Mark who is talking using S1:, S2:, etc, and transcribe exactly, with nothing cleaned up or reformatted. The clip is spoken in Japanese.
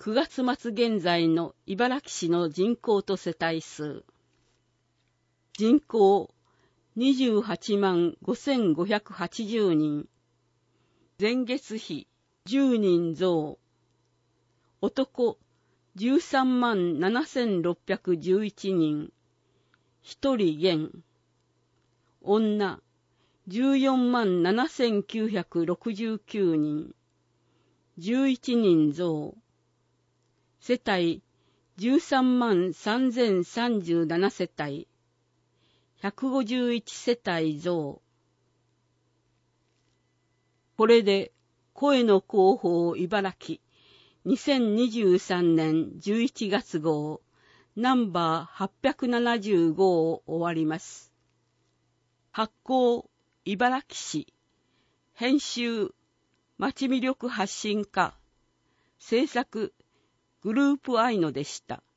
S1: くがつ末現在の茨城市の人口と世帯数。人口にじゅうはちまんごせんごひゃくはちじゅうにん。前月比じゅうにん増。男じゅうさんまんななせんろっぴゃくじゅういちにん。ひとり減。女じゅうよんまんななせんきゅうひゃくろくじゅうきゅうにん。じゅういちにん増。世帯じゅうさんまんさんぜんさんじゅうなな世帯。ひゃくごじゅういち世帯増。これで声の広報茨城にせんにじゅうさんねんじゅういちがつ号ナンバーはっぴゃくななじゅうごを終わります。発行茨城市。編集町魅力発信課。制作グループアイノでした。